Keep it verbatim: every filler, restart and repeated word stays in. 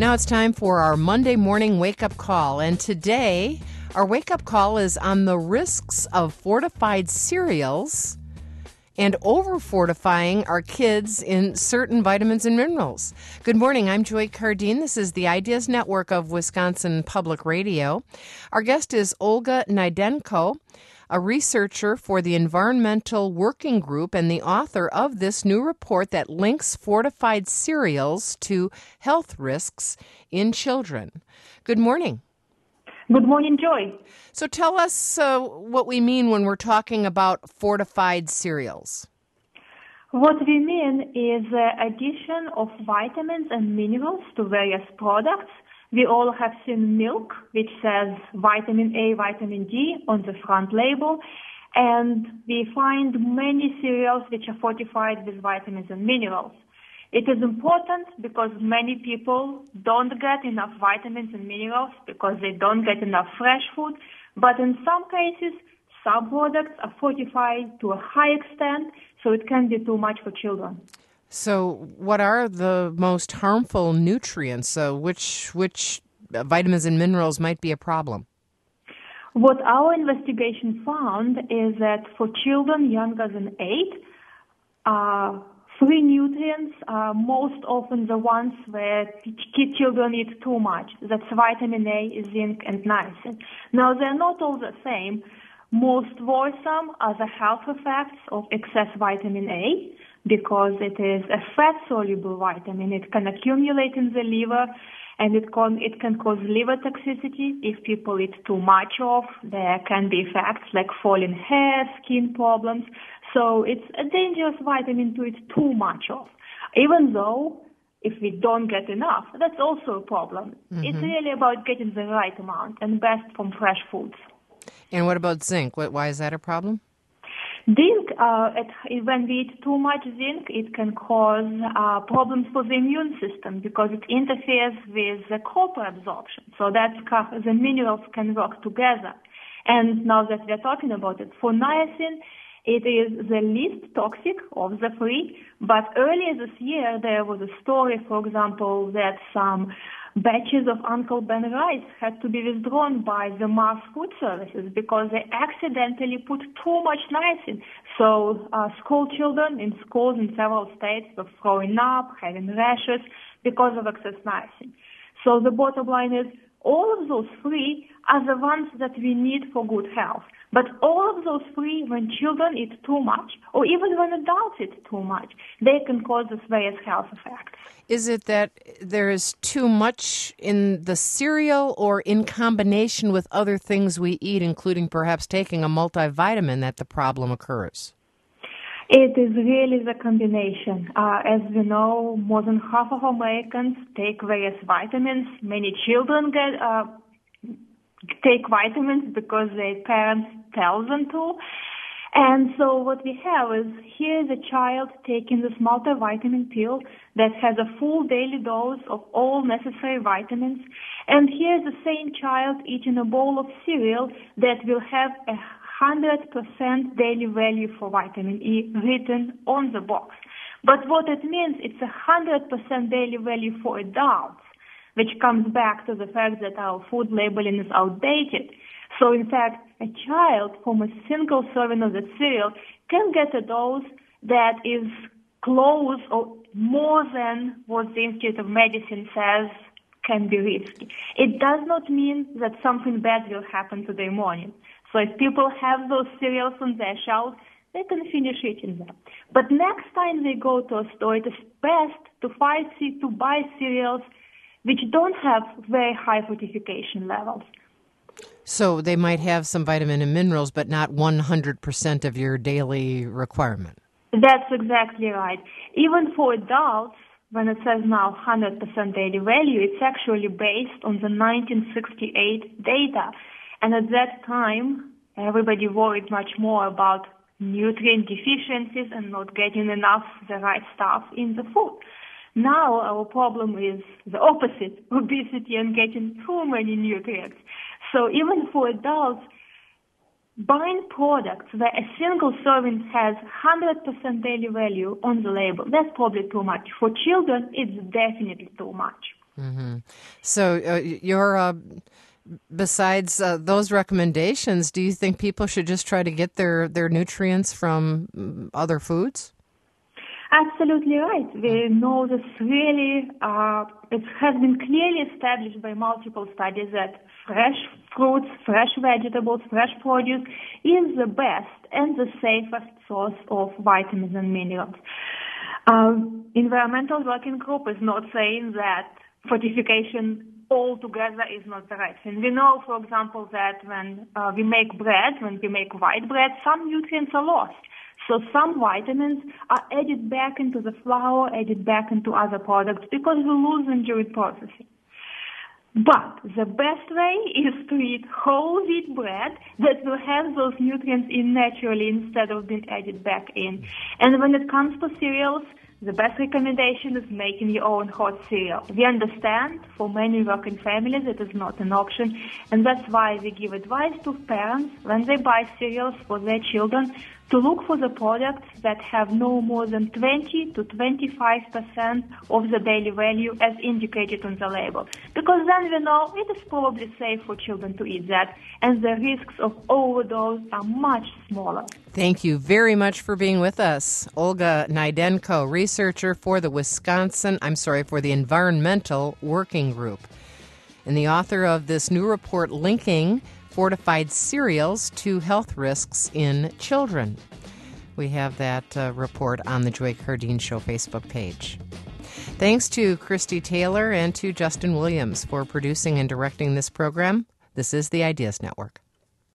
Now it's time for our Monday morning wake-up call, and today our wake-up call is on the risks of fortified cereals and over-fortifying our kids in certain vitamins and minerals. Good morning, I'm Joy Cardine. This is the Ideas Network of Wisconsin Public Radio. Our guest is Olga Naidenko, a researcher for the Environmental Working Group and the author of this new report that links fortified cereals to health risks in children. Good morning. Good morning, Joy. So tell us uh, what we mean when we're talking about fortified cereals. What we mean is the addition of vitamins and minerals to various products. We all have seen milk, which says vitamin A, vitamin D on the front label, and we find many cereals which are fortified with vitamins and minerals. It is important because many people don't get enough vitamins and minerals because they don't get enough fresh food, but in some cases, some products are fortified to a high extent, so it can be too much for children. So what are the most harmful nutrients? Uh, which which vitamins and minerals might be a problem? What our investigation found is that for children younger than eight, uh, three nutrients are most often the ones where kid children eat too much. That's vitamin A, zinc, and niacin. Now, they're not all the same. Most worrisome are the health effects of excess vitamin A, because it is a fat-soluble vitamin. It can accumulate in the liver, and it can, it can cause liver toxicity. If people eat too much of, there can be effects like falling hair, skin problems. So it's a dangerous vitamin to eat too much of. Even though if we don't get enough, that's also a problem. Mm-hmm. It's really about getting the right amount and best from fresh foods. And what about zinc? What, why is that a problem? Zinc, uh, it, when we eat too much zinc, it can cause uh, problems for the immune system because it interferes with the copper absorption. So that the minerals can work together. And now that we're talking about it, for niacin, it is the least toxic of the three. But earlier this year, there was a story, for example, that some batches of Uncle Ben rice had to be withdrawn by the Mars Food Services because they accidentally put too much niacin. So uh, school children in schools in several states were throwing up, having rashes because of excess niacin. So the bottom line is all of those three are the ones that we need for good health. But all of those three, when children eat too much, or even when adults eat too much, they can cause us various health effects. Is it that there is too much in the cereal or in combination with other things we eat, including perhaps taking a multivitamin, that the problem occurs? It is really the combination. Uh, as we know, more than half of Americans take various vitamins. Many children get uh, take vitamins because their parents tell them to. And so what we have is here's a child taking this multivitamin pill that has a full daily dose of all necessary vitamins. And here's the same child eating a bowl of cereal that will have a one hundred percent daily value for vitamin E written on the box. But what it means, it's a one hundred percent daily value for adults, which comes back to the fact that our food labeling is outdated. So, in fact, a child from a single serving of the cereal can get a dose that is close or more than what the Institute of Medicine says can be risky. It does not mean that something bad will happen to their morning. So if people have those cereals on their shelves, they can finish eating them. But next time they go to a store, it is best to, find, to buy cereals which don't have very high fortification levels. So they might have some vitamin and minerals, but not one hundred percent of your daily requirement. That's exactly right. Even for adults, when it says now one hundred percent daily value, it's actually based on the nineteen sixty-eight data. And at that time, everybody worried much more about nutrient deficiencies and not getting enough the right stuff in the food. Now our problem is the opposite, obesity and getting too many nutrients. So even for adults, buying products where a single serving has one hundred percent daily value on the label, that's probably too much. For children, it's definitely too much. Mm-hmm. So uh, you're, uh, besides uh, those recommendations, do you think people should just try to get their, their nutrients from other foods? Absolutely right. We know this really, uh, it has been clearly established by multiple studies that fresh fruits, fresh vegetables, fresh produce is the best and the safest source of vitamins and minerals. Uh, Environmental Working Group is not saying that fortification altogether is not the right thing. We know, for example, that when uh, we make bread, when we make white bread, some nutrients are lost. So some vitamins are added back into the flour, added back into other products because we lose them during processing. But the best way is to eat whole wheat bread that will have those nutrients in naturally instead of being added back in. And when it comes to cereals, the best recommendation is making your own hot cereal. We understand for many working families it is not an option, and that's why we give advice to parents when they buy cereals for their children to look for the products that have no more than twenty to twenty-five percent of the daily value as indicated on the label. Because then we know it is probably safe for children to eat that, and the risks of overdose are much smaller. Thank you very much for being with us. Olga Naidenko, researcher for the Wisconsin, I'm sorry, for the Environmental Working Group, and the author of this new report linking fortified cereals to health risks in children. We have that uh, report on the Joy Cardine Show Facebook page. Thanks to Christy Taylor and to Justin Williams for producing and directing this program. This is the Ideas Network.